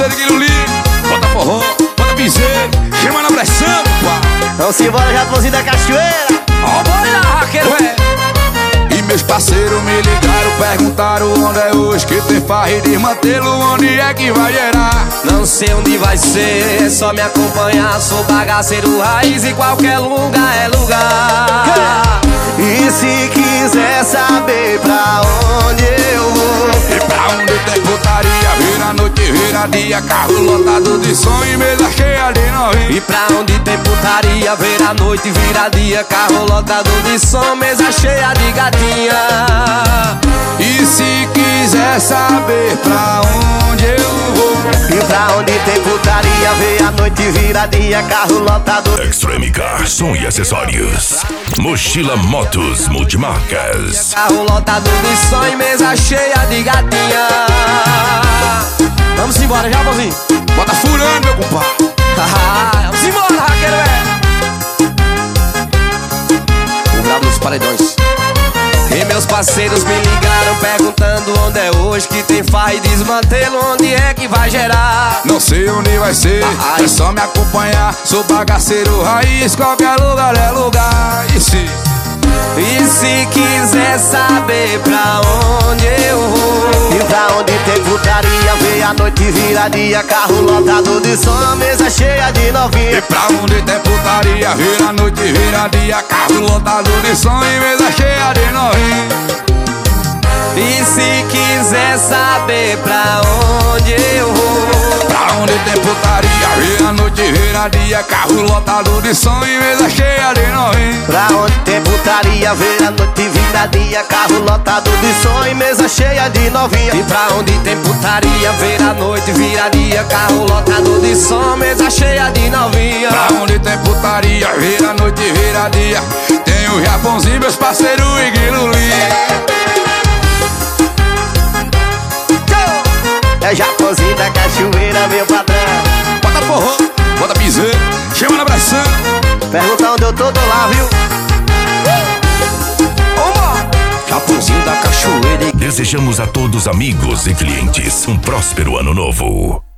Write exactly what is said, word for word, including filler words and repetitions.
parceiro Guilherme, bota forró, bota piseiro, chama na pressão, pá. Vamos embora, Japonzinho da Cachoeira. Ó o boi lá, raqueiro, é. E meus parceiros me ligaram, perguntaram onde é hoje que tem farra e desmantelo, onde é que vai gerar. Não sei onde vai ser, é só me acompanhar. Sou bagaceiro raiz e qualquer lugar é lugar. E se quiser saber pra onde eu vou, e pra onde tem putaria, vira noite, vira dia, carro lotado de som e mesa cheia de novinho. E pra onde tem putaria, vira noite, vira dia, carro lotado de som, mesa cheia de gatinha. E se quiser saber pra onde eu vou, e pra onde tem putaria, vê a noite, vira dia, carro lotado. Extreme Car, som e acessórios. Mochila Motos Multimarcas. Carro lotado de som e mesa cheia de gatinha. Vamos embora, já, Bozinho? Bota furando, meu compadre. Vamos embora, raqueiro, é. O brabo dos paredões. E meus parceiros me ligaram perguntando onde é hoje que tem farra e desmantelo, onde é que vai gerar. Não sei onde vai ser, ah, é só me acompanhar. Sou bagaceiro raiz, qualquer lugar é lugar. E se... E se quiser saber pra onde eu vou, e pra onde tem putaria, vê a noite, vira dia, carro lotado de som, mesa cheia de novinha. E pra onde tem putaria, vira noite, vira dia, carro lotado de som e mesa cheia de novinha. E se quiser saber pra onde eu vou, pra onde tem putaria, vira noite, vira dia, carro lotado de som e mesa cheia de novinha. Pra onde tem putaria, vira noite, vira dia, carro lotado de som e mesa cheia de novinha. E pra onde tem putaria, vira noite, vira dia, carro lotado de som, mesa cheia de novinha. Pra onde tem putaria, vira noite, vira dia, tem o Japonzinho, meus parceiros e Guilherme. É Japonzinho da Cachoeira, meu patrão. Bota forró, bota piseiro, chama na pressão. Pergunta onde eu tô, tô lá, viu? Japonzinho da Cachoeira. Desejamos a todos amigos e clientes um próspero ano novo.